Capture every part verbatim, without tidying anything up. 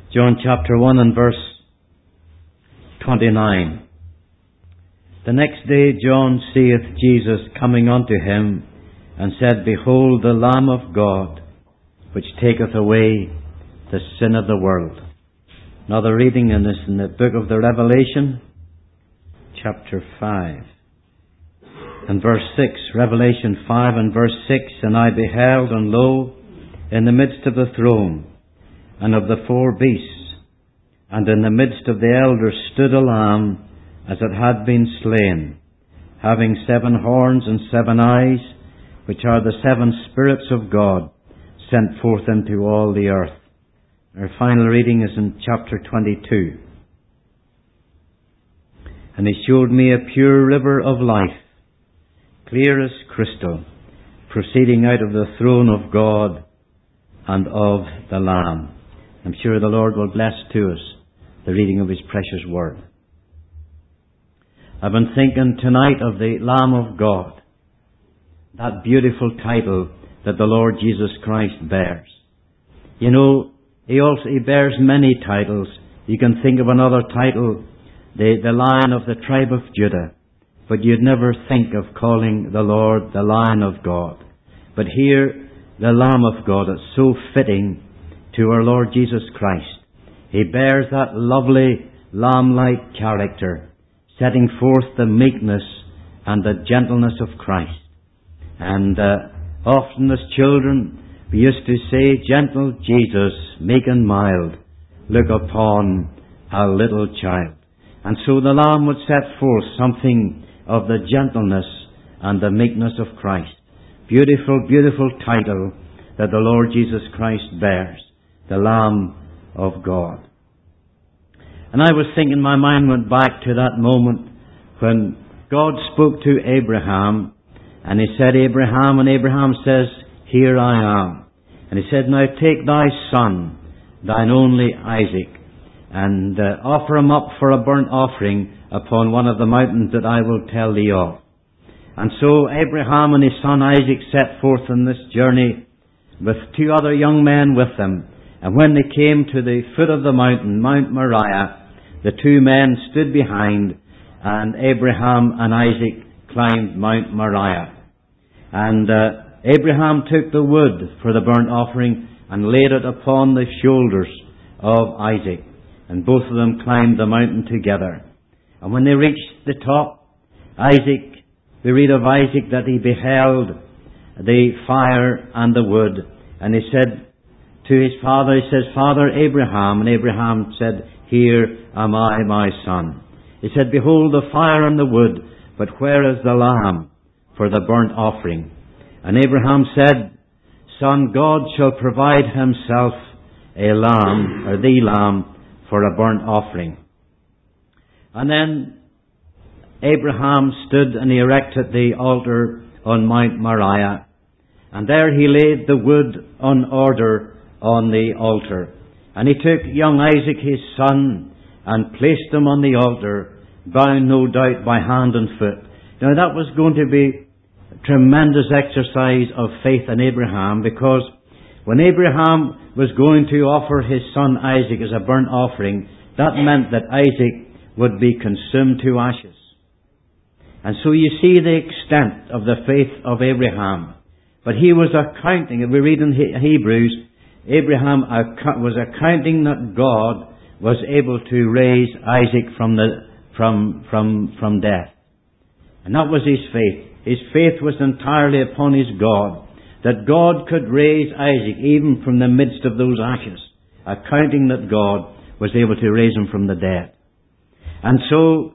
John chapter one and verse twenty-nine. The next day John seeth Jesus coming unto him, and said, Behold the Lamb of God, which taketh away the sin of the world. Another reading in this in the book of the Revelation, chapter five. And verse six, Revelation five and verse six, And I beheld, and lo, in the midst of the throne, and of the four beasts, and in the midst of the elders stood a Lamb, as it had been slain, having seven horns and seven eyes, which are the seven spirits of God, sent forth into all the earth. Our final reading is in chapter twenty-two. And he showed me a pure river of life, clear as crystal, proceeding out of the throne of God and of the Lamb. I'm sure the Lord will bless to us the reading of His precious word. I've been thinking tonight of the Lamb of God, that beautiful title that the Lord Jesus Christ bears. You know, He also He bears many titles. You can think of another title, the, the Lion of the tribe of Judah, but you'd never think of calling the Lord the Lion of God. But here, the Lamb of God, is so fitting to our Lord Jesus Christ. He bears that lovely lamb-like character, setting forth the meekness and the gentleness of Christ. And uh, often as children, we used to say, Gentle Jesus, meek and mild, look upon a little child. And so the Lamb would set forth something of the gentleness and the meekness of Christ. Beautiful, beautiful title that the Lord Jesus Christ bears, the Lamb of God. And I was thinking, my mind went back to that moment when God spoke to Abraham, and He said, Abraham, and Abraham says, Here I am. And He said, Now take thy son, thine only Isaac, and uh, offer him up for a burnt offering upon one of the mountains that I will tell thee of. And so Abraham and his son Isaac set forth on this journey with two other young men with them. And when they came to the foot of the mountain, Mount Moriah, the two men stood behind, and Abraham and Isaac climbed Mount Moriah. And uh, Abraham took the wood for the burnt offering and laid it upon the shoulders of Isaac. And both of them climbed the mountain together. And when they reached the top, Isaac, we read of Isaac that he beheld the fire and the wood. And he said to his father, he says, Father Abraham. And Abraham said, Here am I, my son. He said, Behold the fire and the wood, but where is the lamb for the burnt offering? And Abraham said, Son, God shall provide Himself a lamb, or the lamb, for a burnt offering. And then Abraham stood and he erected the altar on Mount Moriah. And there he laid the wood on order on the altar. And he took young Isaac his son and placed him on the altar, bound no doubt by hand and foot. Now that was going to be a tremendous exercise of faith in Abraham, because when Abraham was going to offer his son Isaac as a burnt offering, that meant that Isaac would be consumed to ashes. And so you see the extent of the faith of Abraham. But he was accounting, if we read in Hebrews, Abraham was accounting that God was able to raise Isaac from the from from from death. And that was his faith. His faith was entirely upon his God, that God could raise Isaac even from the midst of those ashes, accounting that God was able to raise him from the dead. And so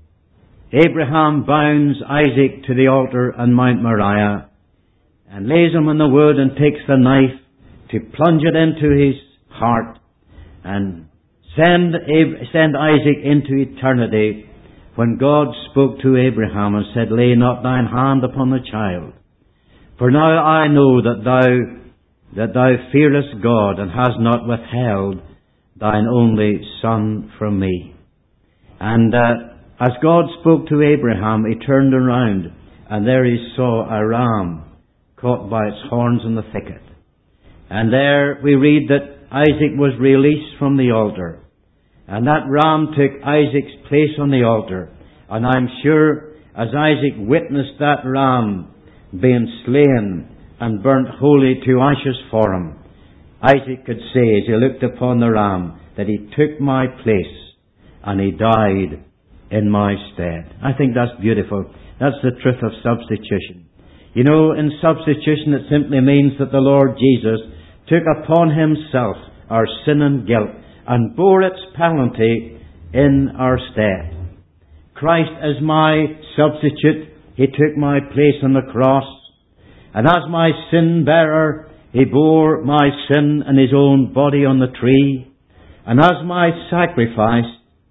Abraham bounds Isaac to the altar on Mount Moriah and lays him on the wood and takes the knife to plunge it into his heart and send, send Isaac into eternity, when God spoke to Abraham and said, Lay not thine hand upon the child, for now I know that thou, that thou fearest God, and hast not withheld thine only son from me. And uh, as God spoke to Abraham, he turned around, and there he saw a ram caught by its horns in the thicket. And there we read that Isaac was released from the altar. And that ram took Isaac's place on the altar. And I'm sure as Isaac witnessed that ram being slain and burnt wholly to ashes for him, Isaac could say, as he looked upon the ram, that he took my place and he died in my stead. I think that's beautiful. That's the truth of substitution. You know, in substitution it simply means that the Lord Jesus took upon himself our sin and guilt and bore its penalty in our stead. Christ as my substitute, he took my place on the cross. And as my sin bearer, he bore my sin in his own body on the tree. And as my sacrifice,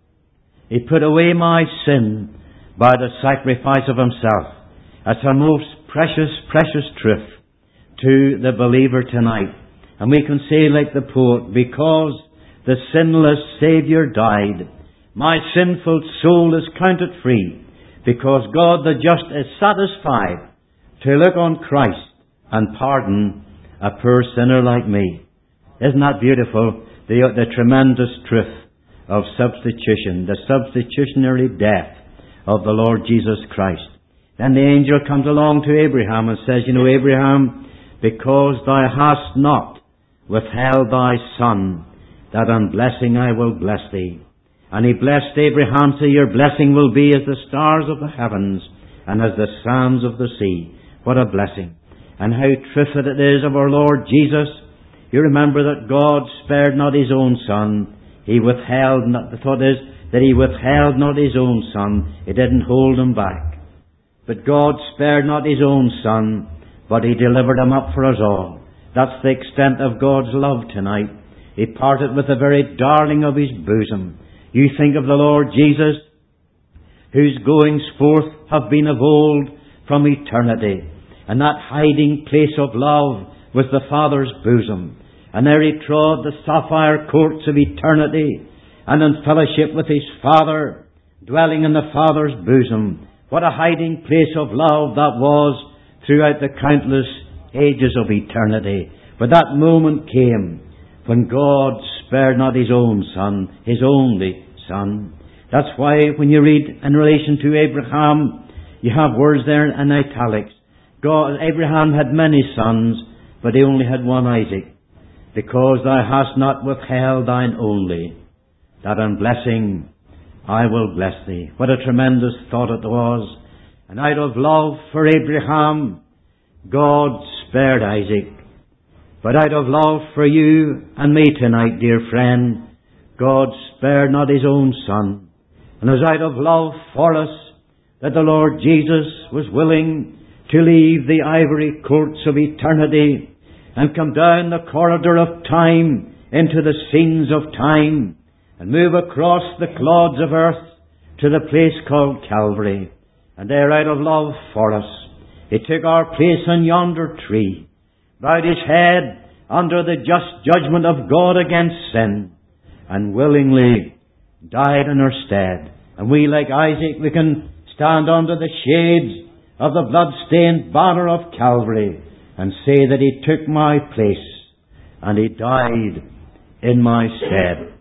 he put away my sin by the sacrifice of himself. That's a most precious, precious truth to the believer tonight. And we can say like the poet, because the sinless Saviour died, my sinful soul is counted free, because God the just is satisfied to look on Christ and pardon a poor sinner like me. Isn't that beautiful? The, the tremendous truth of substitution, the substitutionary death of the Lord Jesus Christ. Then the angel comes along to Abraham and says, you know, Abraham, because thou hast not withheld thy son, that on blessing I will bless thee. And he blessed Abraham, so your blessing will be as the stars of the heavens and as the sands of the sea. What a blessing. And how truthful it is of our Lord Jesus. You remember that God spared not his own son. He withheld, not, the thought is that he withheld not his own son. He didn't hold him back. But God spared not his own son, but he delivered him up for us all. That's the extent of God's love tonight. He parted with the very darling of his bosom. You think of the Lord Jesus, whose goings forth have been of old from eternity. And that hiding place of love was the Father's bosom. And there he trod the sapphire courts of eternity, and in fellowship with his Father, dwelling in the Father's bosom. What a hiding place of love that was throughout the countless ages of eternity. But that moment came when God spared not his own son, his only son. That's why when you read in relation to Abraham, you have words there in italics. God, Abraham had many sons, but he only had one, Isaac. Because thou hast not withheld thine only, that in blessing I will bless thee. What a tremendous thought it was. And out of love for Abraham, God spared Isaac. But out of love for you and me tonight, dear friend, God spared not his own son. And it was out of love for us that the Lord Jesus was willing to leave the ivory courts of eternity and come down the corridor of time into the scenes of time and move across the clods of earth to the place called Calvary. And there, out of love for us, he took our place on yonder tree, bowed his head under the just judgment of God against sin, and willingly died in our stead. And we, like Isaac, we can stand under the shades of the blood-stained banner of Calvary and say that he took my place and he died in my stead.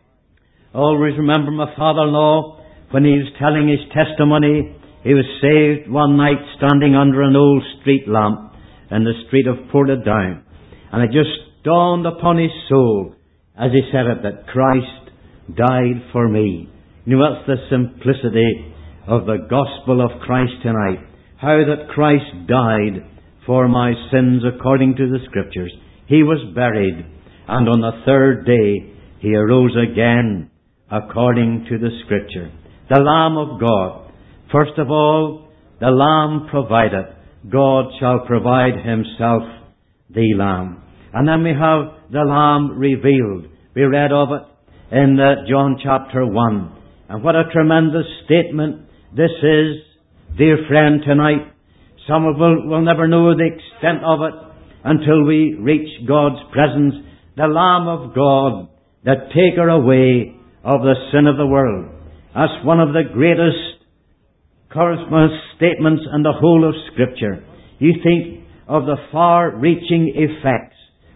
Always remember my father-in-law, when he was telling his testimony, he was saved one night standing under an old street lamp in the street of Portadown. And it just dawned upon his soul as he said it, that Christ died for me. You know, that's the simplicity of the gospel of Christ tonight. How that Christ died for my sins according to the Scriptures. He was buried, and on the third day he arose again according to the Scripture. The Lamb of God. First of all, the Lamb provided. God shall provide himself the Lamb. And then we have the Lamb revealed. We read of it in uh, John chapter one. And what a tremendous statement this is, dear friend, tonight. Some of us will never know the extent of it until we reach God's presence. The Lamb of God, the taker away of the sin of the world. That's one of the greatest correspondence statements in the whole of Scripture. You think of the far-reaching effects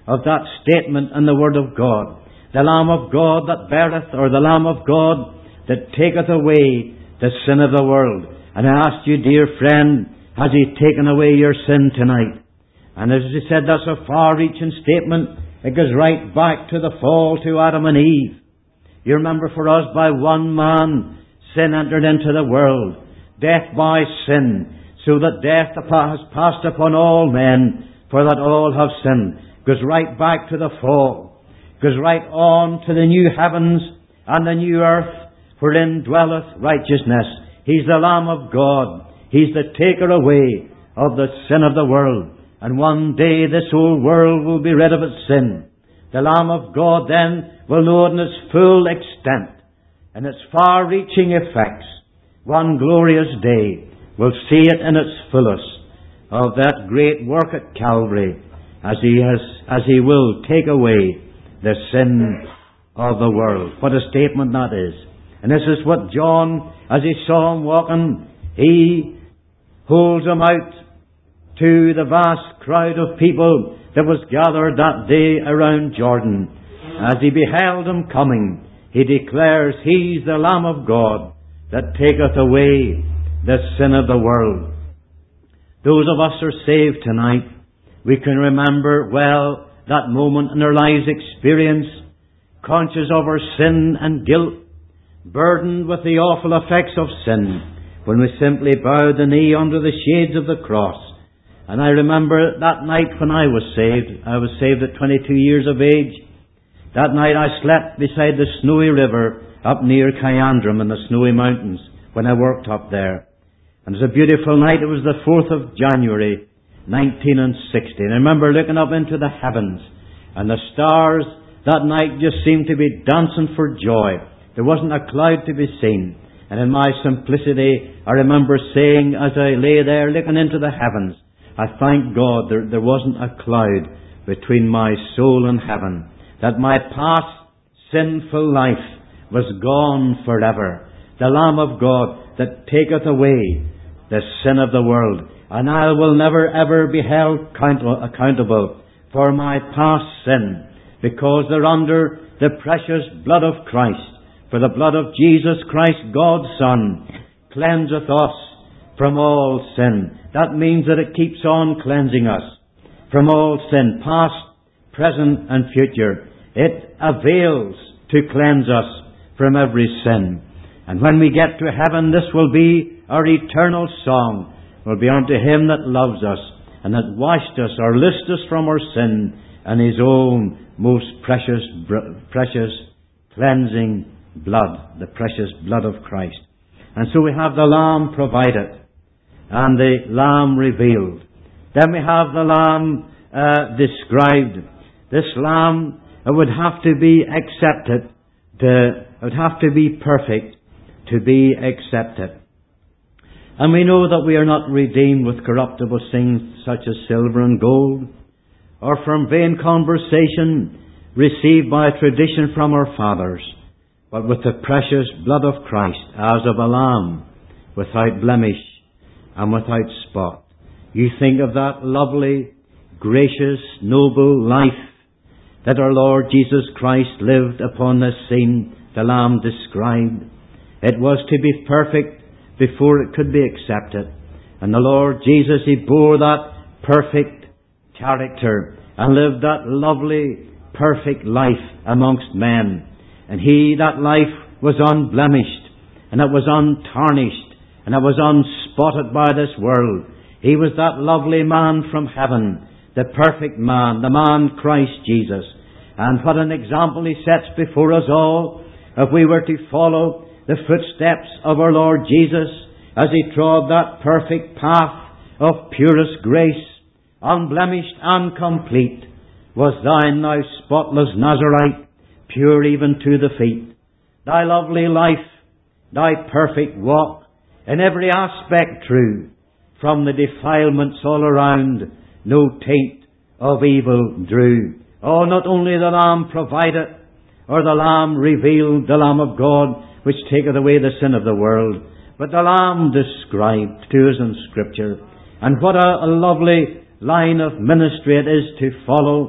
of that statement in the Word of God. The Lamb of God that beareth, or the Lamb of God that taketh away the sin of the world. And I ask you, dear friend, has He taken away your sin tonight? And as He said, that's a far-reaching statement. It goes right back to the fall to Adam and Eve. You remember, for us, by one man, sin entered into the world. Death by sin. So that death has passed upon all men, for that all have sinned. Goes right back to the fall. Goes right on to the new heavens and the new earth, wherein dwelleth righteousness. He's the Lamb of God. He's the taker away of the sin of the world. And one day this whole world will be rid of its sin. The Lamb of God then will know it in its full extent, and its far-reaching effects. One glorious day will see it in its fullest of that great work at Calvary, as He has, as He will take away the sin of the world. What a statement that is. And this is what John, as he saw Him walking, he holds Him out to the vast crowd of people that was gathered that day around Jordan. As he beheld Him coming, he declares, He's the Lamb of God that taketh away the sin of the world. Those of us who are saved tonight, we can remember well that moment in our lives experience, conscious of our sin and guilt, burdened with the awful effects of sin, when we simply bowed the knee under the shades of the cross. And I remember that night when I was saved. I was saved at twenty-two years of age. That night I slept beside the snowy river up near Kyandram in the snowy mountains when I worked up there. And it was a beautiful night. It was the fourth of January, nineteen sixty. And I remember looking up into the heavens, and the stars that night just seemed to be dancing for joy. There wasn't a cloud to be seen. And in my simplicity, I remember saying as I lay there looking into the heavens, I thank God there, there wasn't a cloud between my soul and heaven, that my past sinful life was gone forever. The Lamb of God that taketh away the sin of the world. And I will never ever be held count- accountable for my past sin, because they're under the precious blood of Christ. For the blood of Jesus Christ, God's Son, cleanseth us from all sin. That means that it keeps on cleansing us from all sin, past, present and future. It avails to cleanse us from every sin. And when we get to heaven, this will be our eternal song. It will be unto Him that loves us and that washed us or loosed us from our sin and His own most precious, precious cleansing blood, the precious blood of Christ. And so we have the Lamb provided and the Lamb revealed. Then we have the Lamb uh, described. This Lamb it would have to be accepted. To, it would have to be perfect to be accepted. And we know that we are not redeemed with corruptible things such as silver and gold, or from vain conversation received by tradition from our fathers, but with the precious blood of Christ, as of a lamb, without blemish and without spot. You think of that lovely, gracious, noble life that our Lord Jesus Christ lived upon this scene, the Lamb described. It was to be perfect before it could be accepted. And the Lord Jesus, He bore that perfect character and lived that lovely, perfect life amongst men. And He, that life, was unblemished, and it was untarnished, and it was unspotted by this world. He was that lovely man from heaven, the perfect man, the man Christ Jesus. And what an example He sets before us all, if we were to follow the footsteps of our Lord Jesus, as He trod that perfect path of purest grace, unblemished and complete, was thine, thou spotless Nazarite, pure even to the feet. Thy lovely life, thy perfect walk, in every aspect true, from the defilements all around, no taint of evil drew. Oh, not only the Lamb provided, or the Lamb revealed, the Lamb of God, which taketh away the sin of the world, but the Lamb described to us in Scripture. And what a, a lovely line of ministry it is to follow,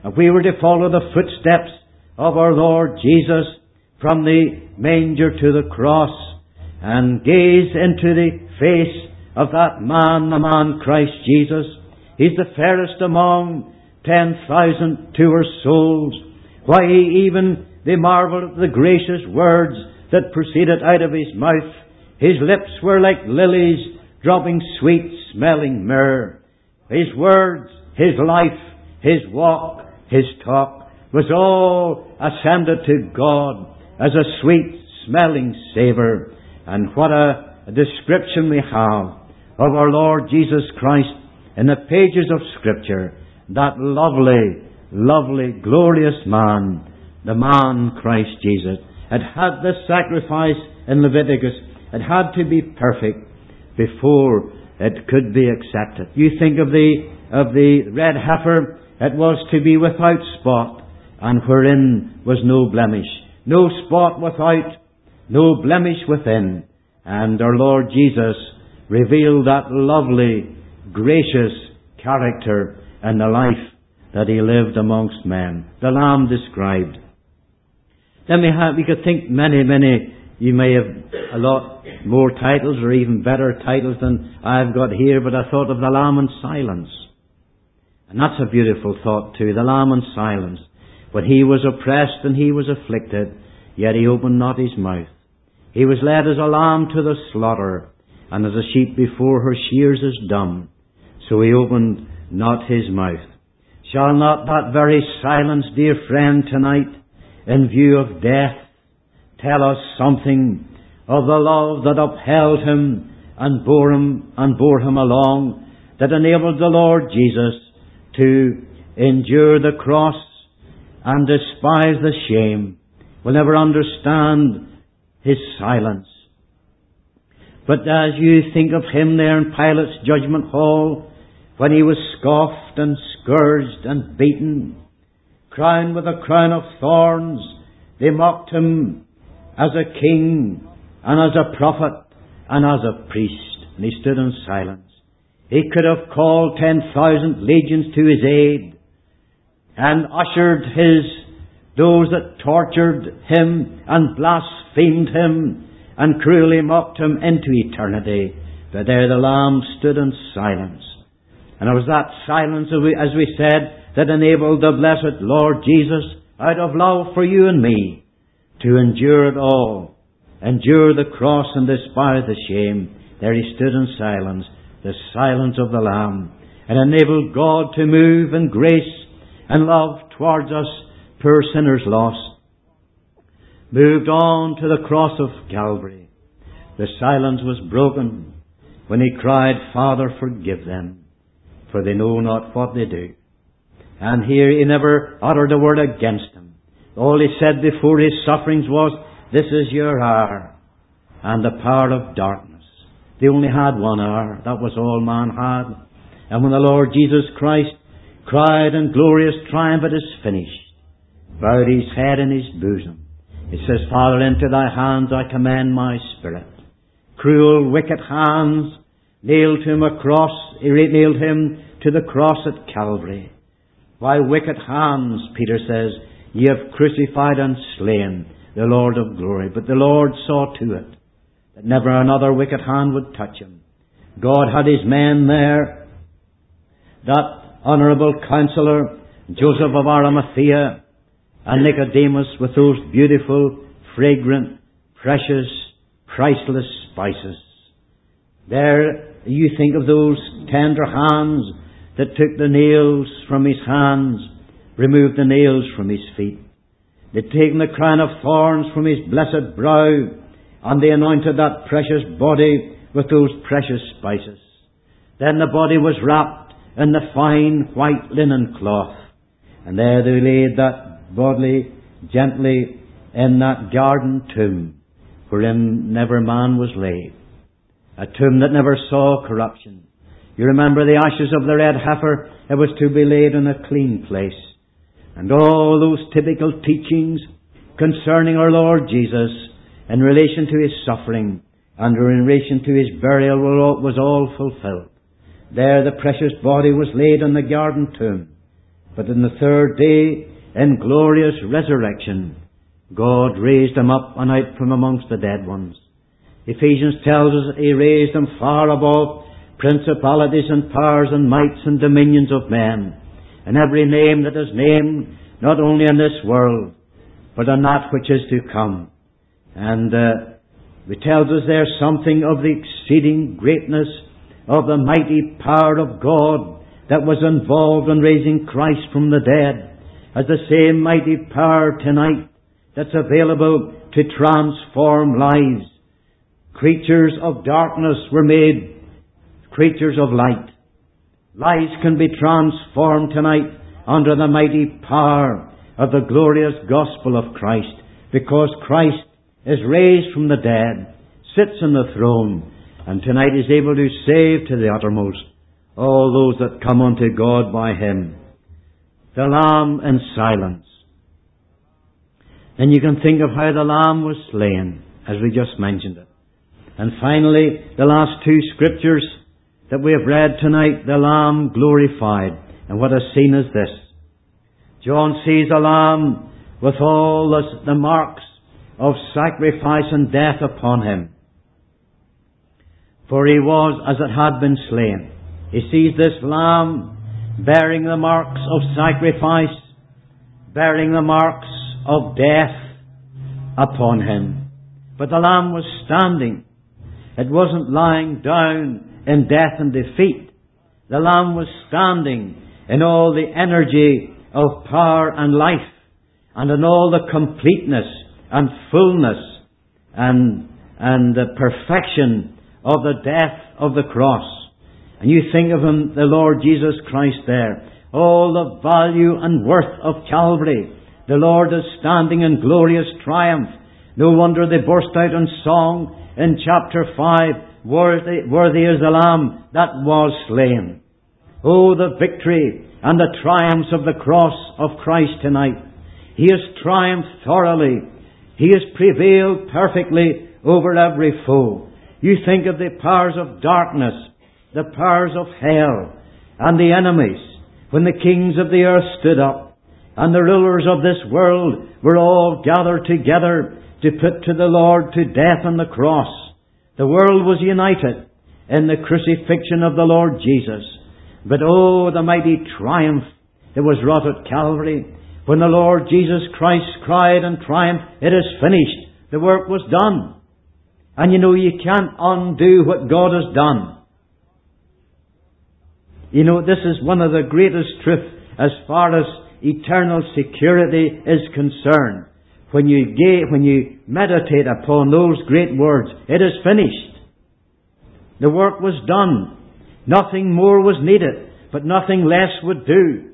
If we were to follow the footsteps of our Lord Jesus from the manger to the cross and gaze into the face of that man, the man Christ Jesus, He's the fairest among ten thousand pure souls. Why, even they marveled at the gracious words that proceeded out of His mouth. His lips were like lilies dropping sweet-smelling myrrh. His words, His life, His walk, His talk was all ascended to God as a sweet-smelling savour. And what a, a description we have of our Lord Jesus Christ in the pages of Scripture. That lovely, lovely, glorious man, the man Christ Jesus. It had the sacrifice in Leviticus. It had to be perfect before it could be accepted. You think of the of the red heifer. It was to be without spot, and wherein was no blemish. No spot without, no blemish within. And our Lord Jesus revealed that lovely, gracious character and the life that He lived amongst men. The Lamb described. Then we have, we could think many, many, you may have a lot more titles or even better titles than I've got here, but I thought of the Lamb in silence. And that's a beautiful thought too, the Lamb in silence. When He was oppressed and He was afflicted, yet He opened not His mouth. He was led as a lamb to the slaughter, and as a sheep before her shears is dumb, so He opened not His mouth. Shall not that very silence, dear friend, tonight, in view of death, tell us something of the love that upheld Him and bore Him and bore Him along, that enabled the Lord Jesus to endure the cross and despise the shame? We'll never understand His silence. But as you think of Him there in Pilate's judgment hall, when He was scoffed and scourged and beaten, crowned with a crown of thorns, they mocked Him as a king and as a prophet and as a priest. And He stood in silence. He could have called ten thousand legions to His aid and ushered His, those that tortured Him and blasphemed Him and cruelly mocked Him into eternity. But there the Lamb stood in silence. And it was that silence, as we, as we said, that enabled the blessed Lord Jesus, out of love for you and me, to endure it all, endure the cross and despise the shame. There He stood in silence, the silence of the Lamb, and enabled God to move in grace and love towards us, poor sinners lost. Moved on to the cross of Calvary. The silence was broken when He cried, Father, forgive them, for they know not what they do. And here He never uttered a word against them. All He said before His sufferings was, this is your hour, and the power of darkness. They only had one hour. That was all man had. And when the Lord Jesus Christ cried in glorious triumph, it is finished, bowed His head in His bosom, He says, Father, into Thy hands I commend my spirit. Cruel, wicked hands nailed Him across, nailed Him to the cross at Calvary. By wicked hands, Peter says, ye have crucified and slain the Lord of glory. But the Lord saw to it that never another wicked hand would touch Him. God had His men there, that honourable counselor, Joseph of Arimathea, and Nicodemus, with those beautiful, fragrant, precious, priceless spices. There you think of those tender hands that took the nails from His hands, removed the nails from His feet. They'd taken the crown of thorns from His blessed brow, and they anointed that precious body with those precious spices. Then the body was wrapped in the fine white linen cloth, and there they laid that body gently in that garden tomb, wherein never man was laid. A tomb that never saw corruption. You remember the ashes of the red heifer? It was to be laid in a clean place. And all those typical teachings concerning our Lord Jesus in relation to His suffering and in relation to His burial was all fulfilled. There the precious body was laid in the garden tomb. But in the third day, in glorious resurrection, God raised him up and out from amongst the dead ones. Ephesians tells us that he raised him far above principalities and powers and mights and dominions of men, and every name that is named, not only in this world, but in that which is to come. And uh, it tells us there something of the exceeding greatness of the mighty power of God that was involved in raising Christ from the dead, as the same mighty power tonight that's available to transform lives. Creatures of darkness were made creatures of light. Lives can be transformed tonight under the mighty power of the glorious gospel of Christ, because Christ is raised from the dead, sits on the throne, and tonight is able to save to the uttermost all those that come unto God by him. The Lamb in silence. Then you can think of how the Lamb was slain, as we just mentioned it. And finally, the last two scriptures that we have read tonight, the Lamb glorified. And what is seen is this. John sees a Lamb with all the, the marks of sacrifice and death upon him. For he was as it had been slain. He sees this Lamb bearing the marks of sacrifice, bearing the marks of death upon him. But the Lamb was standing. It wasn't lying down in death and defeat. The Lamb was standing in all the energy of power and life, and in all the completeness and fullness and, and the perfection of the death of the cross. And you think of him, the Lord Jesus Christ there, all the value and worth of Calvary. The Lord is standing in glorious triumph. No wonder they burst out in song in chapter five, worthy, worthy is the Lamb that was slain. Oh, the victory and the triumphs of the cross of Christ tonight. He has triumphed thoroughly. He has prevailed perfectly over every foe. You think of the powers of darkness, the powers of hell, and the enemies, when the kings of the earth stood up, and the rulers of this world were all gathered together to put to the Lord to death on the cross. The world was united in the crucifixion of the Lord Jesus. But oh, the mighty triumph that was wrought at Calvary, when the Lord Jesus Christ cried in triumph, "It is finished." The work was done. And you know, you can't undo what God has done. You know, this is one of the greatest truths as far as eternal security is concerned. When you ga- when you meditate upon those great words, "It is finished." The work was done. Nothing more was needed, but nothing less would do.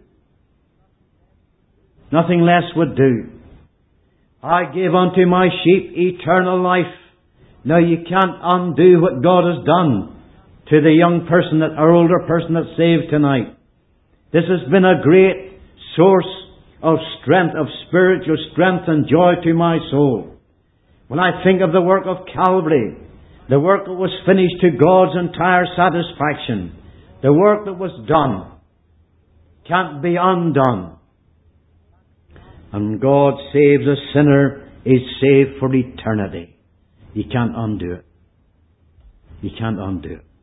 Nothing less would do. "I give unto my sheep eternal life." Now you can't undo what God has done to the young person, that or older person that's saved tonight. This has been a great source of strength, of spiritual strength and joy to my soul. When I think of the work of Calvary, the work that was finished to God's entire satisfaction, the work that was done can't be undone. And God saves a sinner, is saved for eternity. You can't undo it. You can't undo it.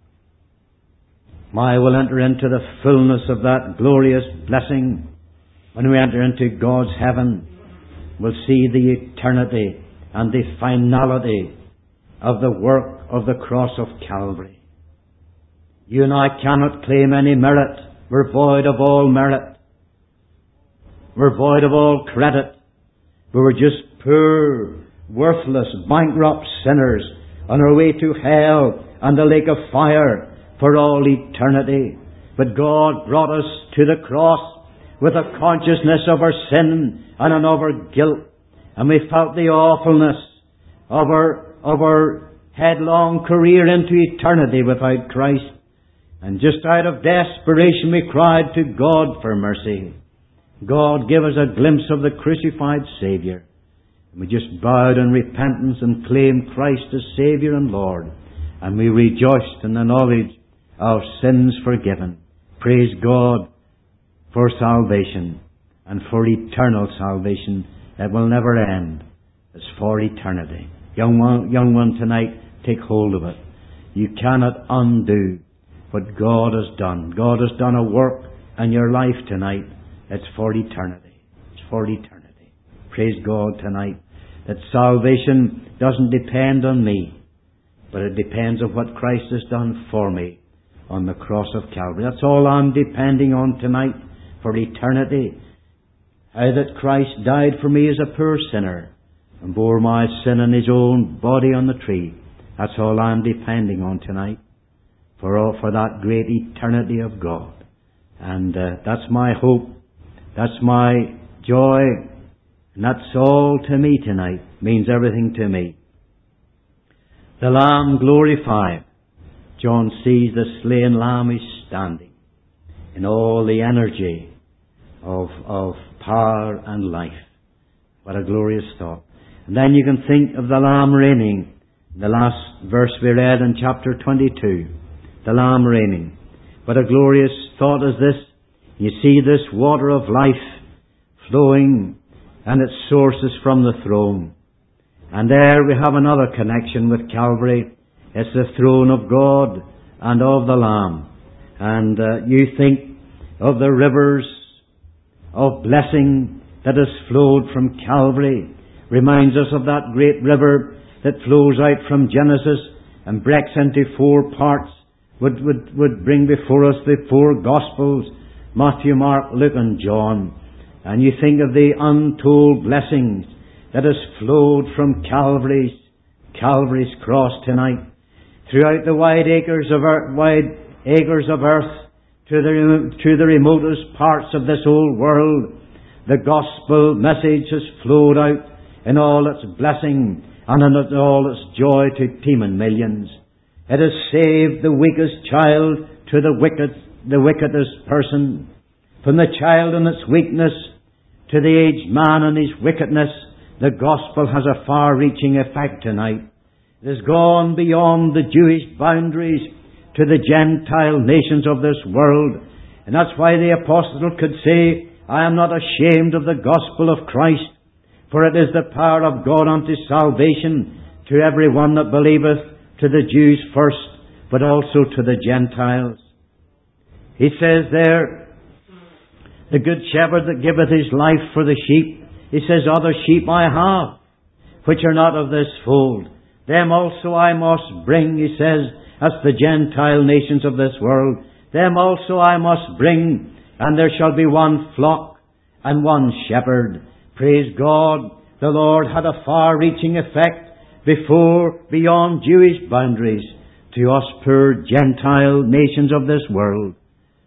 I will enter into the fullness of that glorious blessing. When we enter into God's heaven, we'll see the eternity and the finality of the work of the cross of Calvary. You and I cannot claim any merit. We're void of all merit. We're void of all credit. We were just poor, worthless, bankrupt sinners on our way to hell and the lake of fire for all eternity. But God brought us to the cross with a consciousness of our sin and of our guilt. And we felt the awfulness of our, of our headlong career into eternity without Christ. And just out of desperation we cried to God for mercy. God gave us a glimpse of the crucified Saviour. And we just bowed in repentance and claimed Christ as Saviour and Lord. And we rejoiced in the knowledge of sins forgiven. Praise God for salvation and for eternal salvation that will never end. It's for eternity. Young one, young one tonight, take hold of it. You cannot undo what God has done. God has done a work in your life tonight. It's for eternity. It's for eternity. Praise God tonight that salvation doesn't depend on me, but it depends on what Christ has done for me on the cross of Calvary. That's all I'm depending on tonight for eternity. How that Christ died for me as a poor sinner and bore my sin in His own body on the tree. That's all I'm depending on tonight for all, for that great eternity of God. And uh, that's my hope. That's my joy. And that's all to me tonight. Means everything to me. The Lamb glorified. John sees the slain Lamb is standing in all the energy of, of power and life. What a glorious thought. And then you can think of the Lamb reigning. The last verse we read in chapter twenty-two. The Lamb reigning. What a glorious thought is this. You see this water of life flowing, and its source is from the throne. And there we have another connection with Calvary. It's the throne of God and of the Lamb. And uh, you think of the rivers of blessing that has flowed from Calvary. Reminds us of that great river that flows out from Genesis and breaks into four parts. Would, would, would bring before us the four Gospels, Matthew, Mark, Luke and John. And you think of the untold blessings that has flowed from Calvary's, Calvary's cross tonight. Throughout the wide acres of earth, wide acres of earth, to the, to the remotest parts of this old world, the gospel message has flowed out in all its blessing and in all its joy to teeming millions. It has saved the weakest child to the wicked, the wickedest person. From the child in its weakness to the aged man in his wickedness, the gospel has a far-reaching effect tonight. It has gone beyond the Jewish boundaries to the Gentile nations of this world. And that's why the apostle could say, I am not ashamed of the gospel of Christ, for it is the power of God unto salvation to every one that believeth, to the Jews first, but also to the Gentiles. He says there, the good shepherd that giveth his life for the sheep, he says, other sheep I have, which are not of this fold. Them also I must bring, he says, as the Gentile nations of this world. Them also I must bring, and there shall be one flock and one shepherd. Praise God, the Lord had a far-reaching effect before, beyond Jewish boundaries, to us poor Gentile nations of this world.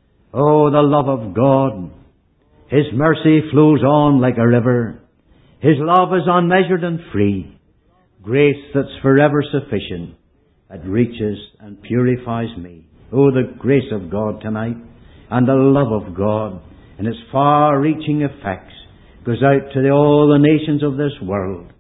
Oh, the love of God. His mercy flows on like a river. His love is unmeasured and free. Grace that's forever sufficient. It reaches and purifies me. Oh, the grace of God tonight and the love of God and its far-reaching effects goes out to the, all the nations of this world.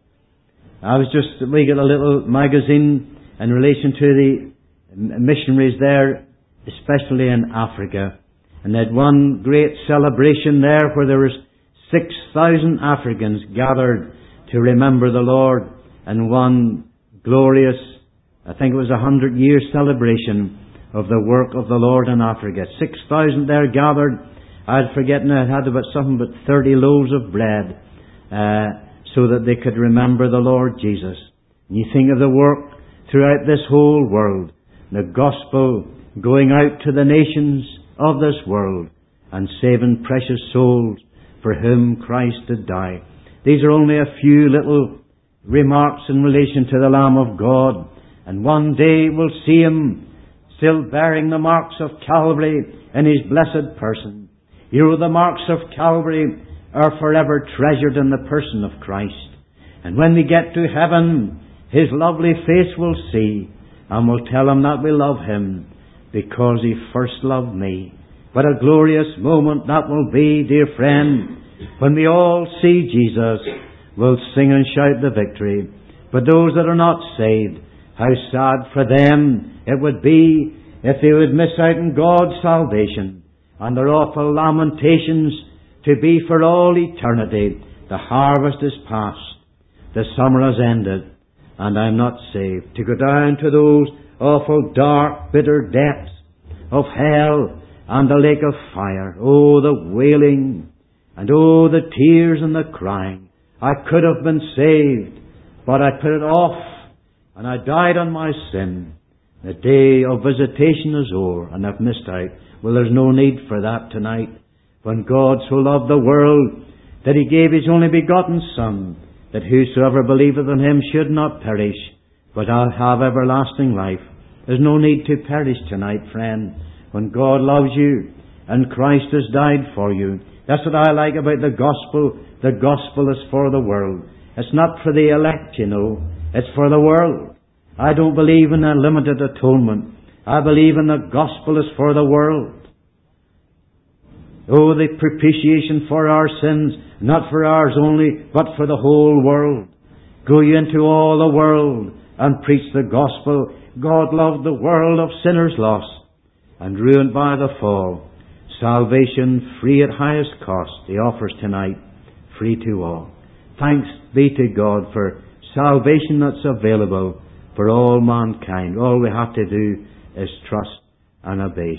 I was just, we got a little magazine in relation to the missionaries there, especially in Africa. And they had one great celebration there where there was six thousand Africans gathered to remember the Lord in one glorious, I think it was a hundred year celebration of the work of the Lord in Africa. Six thousand there gathered. I'd forgotten I had about something but thirty loaves of bread, uh, so that they could remember the Lord Jesus. And you think of the work throughout this whole world, the gospel going out to the nations of this world and saving precious souls for whom Christ did die. These are only a few little remarks in relation to the Lamb of God. And one day we'll see Him still bearing the marks of Calvary in His blessed person. You know, the marks of Calvary are forever treasured in the person of Christ. And when we get to heaven, His lovely face we'll see, and we'll tell Him that we love Him because He first loved me. What a glorious moment that will be, dear friend, when we all see Jesus. We'll sing and shout the victory. But those that are not saved, how sad for them it would be if they would miss out on God's salvation and their awful lamentations to be for all eternity. The harvest is past, the summer has ended, and I'm not saved. To go down to those awful dark, bitter depths of hell and the lake of fire. Oh, the wailing, and oh, the tears and the crying. I could have been saved, but I put it off, and I died on my sin. The day of visitation is over, and I've missed out. Well, there's no need for that tonight. When God so loved the world that He gave His only begotten Son, that whosoever believeth in Him should not perish, but have everlasting life. There's no need to perish tonight, friend. When God loves you, and Christ has died for you. That's what I like about the gospel. The gospel is for the world. It's not for the elect, you know. It's for the world. I don't believe in a limited atonement. I believe in the gospel is for the world. Oh, the propitiation for our sins, not for ours only, but for the whole world. Go ye into all the world and preach the gospel. God loved the world of sinners lost and ruined by the fall. Salvation free at highest cost He offers tonight, free to all. Thanks be to God for salvation that's available for all mankind. All we have to do is trust and obey.